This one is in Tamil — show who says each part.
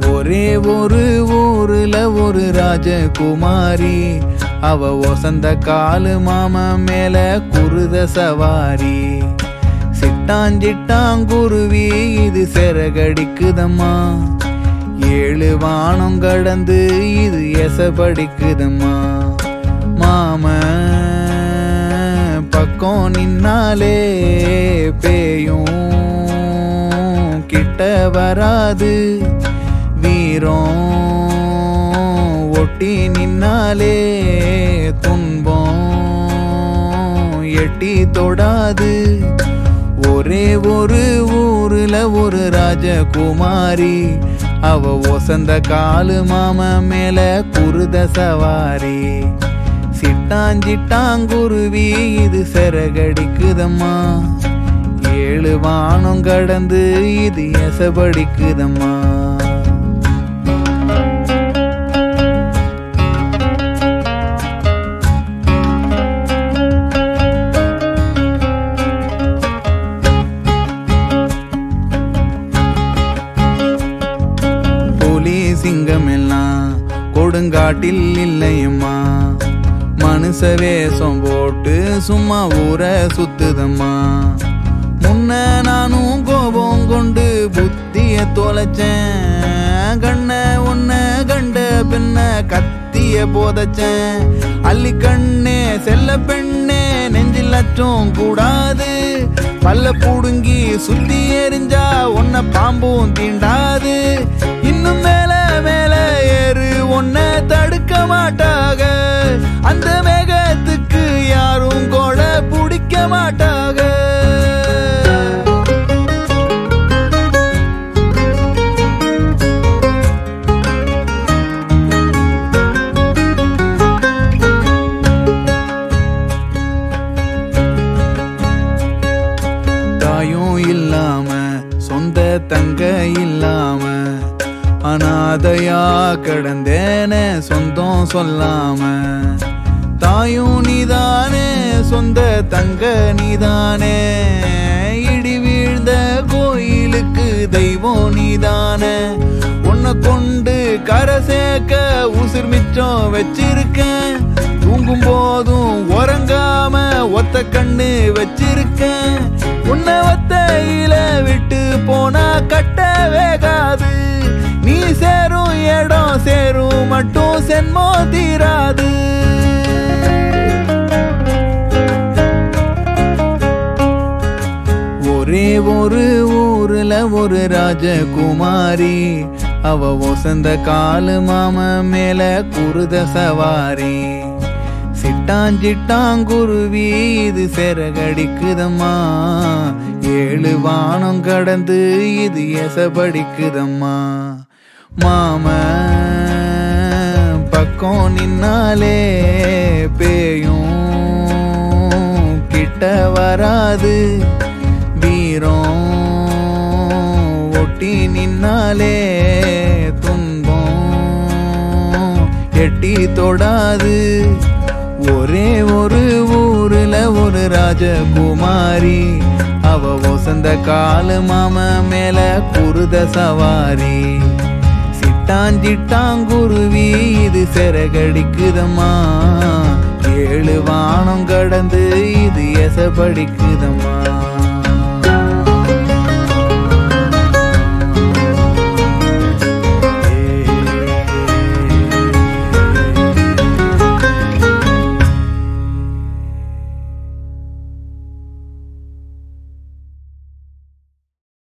Speaker 1: ஒரே ஒரு ஊருல ஒரு ராஜகுமாரி, அவ வசந்த காலு மாம மேல குருத சவாரி. சிட்டாஞ்சிட்டாங்குருவி இது சிறகடிக்குதம்மா, ஏழு வானம் கடந்து இது எசபடிக்குதம்மா. மாம பக்கம் நின்னாலே பேயும் கிட்ட வராது, வீரம் ஒட்டி நின்னாலே துன்பம் எட்டி தொடாது. ஒரே ஒரு ஊருல ஒரு ராஜகுமாரி, அவ வசந்த காலு மாம மேல குருத சவாரி. சிட்டாஞ்சிட்டாங்குருவி இது சிறகடிக்குதம்மா, ஏழு வானம் கடந்து இது எசபடிக்குதம்மா. புலி சிங்கம் எல்லாம் கொடுங்காட்டில் இல்லையம்மா, மனுஷ வேஷம் போட்டு சும்மா ஊரை சுத்துதம்மா. முன்ன நானும் கோபம் கொண்டு புத்திய தொலைச்சேன், கண்ண உன்ன கண்ட பின்ன கத்திய போதச்சேன். அள்ளி கண்ணே செல்ல பெண்ணே நெஞ்சில் அச்சம் கூடாது, பல்ல புடுங்கி சுத்தி எரிஞ்சா உன்ன பாம்பும் தீண்டாது. இன்னும் மேல மேல ஏறு உன்ன தடுக்க மாட்டாக, அந்த மேகத்துக்கு யாரும் கூட பிடிக்க மாட்டாக. தாயும் இல்லாம சொந்த தங்க இல்லாம அனாதையா கிடந்தேன சொந்தம் சொல்லாம. தாயும் நீதானே சொந்த தங்க நீதானே, இடி வீழ்ந்த கோயிலுக்கு தெய்வம் நீதானே. உன்னை கொண்டு கரை சேர்க்க உசிர் மிச்சம் வச்சிருக்கேன், தூங்கும் போதும் உறங்காம ஒத்த கண்ணு வச்சிருக்கேன். உன்னை ஒத்தையில விட்டு போனா கட்ட வேகாது, நீ சேரும் இடம் சேரும் மட்டும் சென்மோ தீராது. ஒரே ஒரு ஊருல ஒரு ராஜகுமாரி, அவ வசந்த காலு மாம மேல குருத சவாரி. சிட்டாஞ்சிட்டாங்குருவி இது சிறகடிக்குதம்மா, ஏழு வானம் கடந்து இது எசபடிக்குதம்மா. மாம பக்கம் நின்னாலே பேயும் கிட்ட வராது, வீரம் ஒட்டி நின்னாலே துன்பம் எட்டி தொடாது. ஒரே ஒரு ஊருல ஒரு ராஜகுமாரி, அவ வசந்த காலு மாம மேல குருத சவாரி. சிட்டாஞ்சிட்டாங்குருவி இது சிறகடிக்குதம்மா, ஏழு வானம் கடந்து இது எசபடிக்குதம்மா.